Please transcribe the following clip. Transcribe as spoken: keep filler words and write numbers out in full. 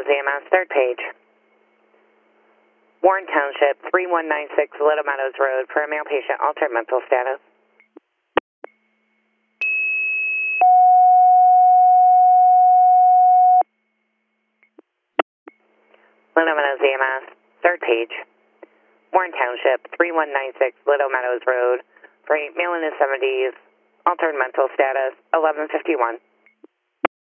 E M S, third page. Warren Township, three one nine six Little Meadows Road for a male patient, altered mental status. Little Meadows E M S, third page. Warren Township, three one nine six Little Meadows Road for a male in his seventies, altered mental status, eleven fifty-one.